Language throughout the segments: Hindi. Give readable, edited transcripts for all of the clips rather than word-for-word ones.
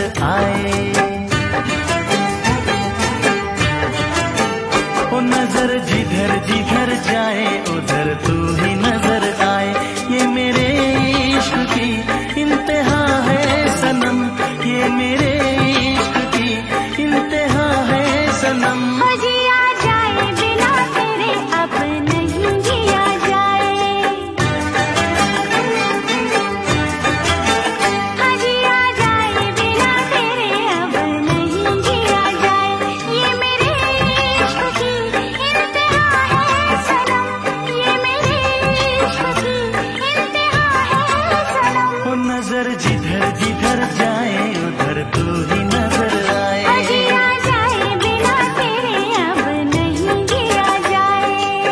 आए। ओ नजर जिधर जिधर जाए उधर तू ही नजर आए। ये मेरे इश्क की इंतहा है सनम, ये मेरे इश्क की इंतहा है सनम। जिया जाए बिना तेरे अब नहीं जिया जाए, जिया जाए बिना तेरे अब नहीं जिया जाए। ये मेरे इश्क की इंतहा है सनम, ये मेरे इश्क की इंतहा है सनम। ओ नजर जिधर जिधर जाए उधर तू ही नजर आए। जिया जाए बिना तेरे अब नहीं जिया जाए।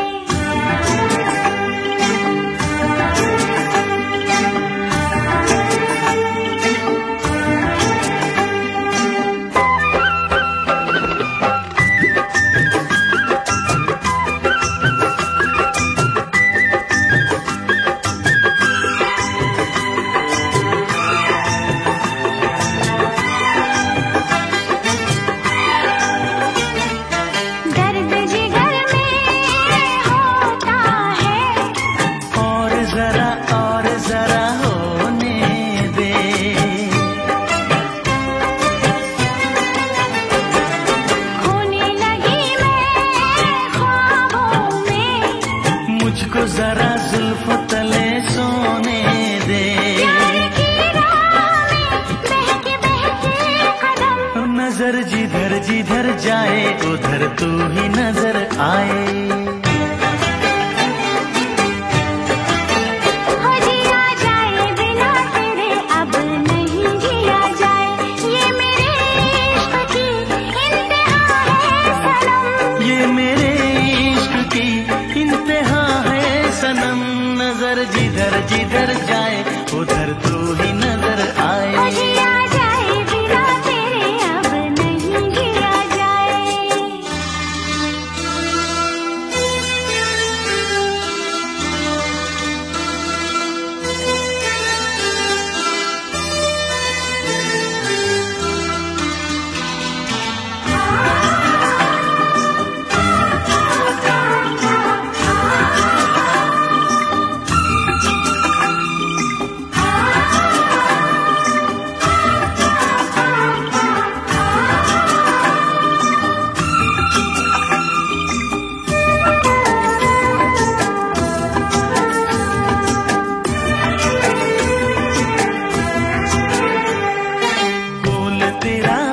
दर्द जिगर में होता है, और जरा होने दे। खोने लगी मैं ख्वाबों में, मुझको जरा जुल्फ तले सोने दे। प्यार की राह में बहके बहके कदम। ओ नजर जिधर जिधर जाए उधर तू ही नजर आए। जिया जाए बिना तेरे अब नहीं जिया जाए। ये मेरे इश्क की इंतहा है सनम, ये मेरे इश्क की इंतहा है सनम। नजर जिधर जिधर जाए उधर तू ही नजर आए। जिया जाए बिना तेरे अब नहीं जिया जाए। फूल तेरा